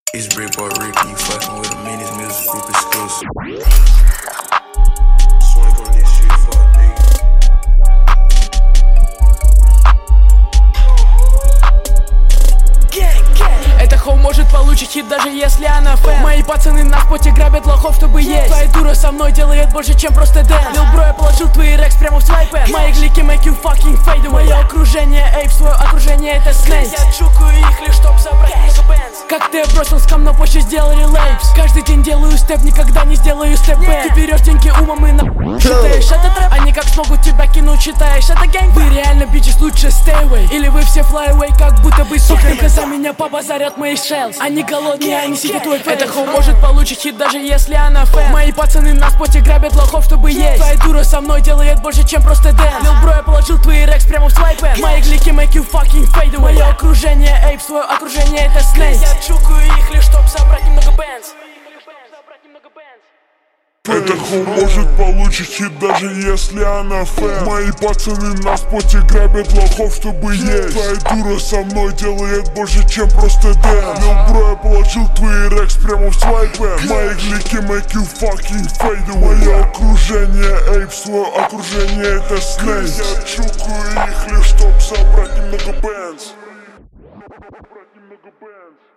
It's Brick Boy Ricky, you fucking with a Menace Music Group exclusive. Swank on this shit, fuck nigga. Это хоу может получить хит, даже если она фэн. Мои пацаны на споте грабят лохов, чтобы есть. Твоя дура со мной делает больше, чем просто дэнс. Лил бро, я положил твои рекс прямо в свайпен. Мои глики make you fucking fade away. Мое окружение, эйп, свое окружение это снейк. Я чукаю их лишь, чтоб собрать много бэнс. Как ты бросил скам, но позже сделал релейпс. Каждый день делаю степ, никогда не сделаю степ-бэк. Ты берешь деньги умом и считаешь это трэп. Они как смогут тебя кинуть, считаешь это гэнг. Вы реально бичес, лучше stay away. Или вы все fly away, как будто бы сука. За меня побазарят мои шелс. Они голодные, они сидят твой фейс. Это хоу может получить хит, даже если она фэн. Мои пацаны на споте грабят лохов, чтобы есть. Твоя дура со мной делает больше, чем просто дэнс. Лил бро, я положил твои рекс прямо в свайпен. Мои глики make you fucking fade away. Мое окружение, эйп, свое окружение это снейк. Я чукаю их лишь, чтоб собрать немного бэнс. Это хоу может получить хит, даже если она фэн. Мои пацаны на споте грабят лохов, чтобы есть. Твоя дура со мной делает больше, чем просто дэнс. Лил бро, я положил твои рекс прямо в свайпен. Мои глики make you fucking fade away. Мое окружение, эйп, свое окружение это снейк. Я чукаю их лишь, чтоб собрать немного бэнс.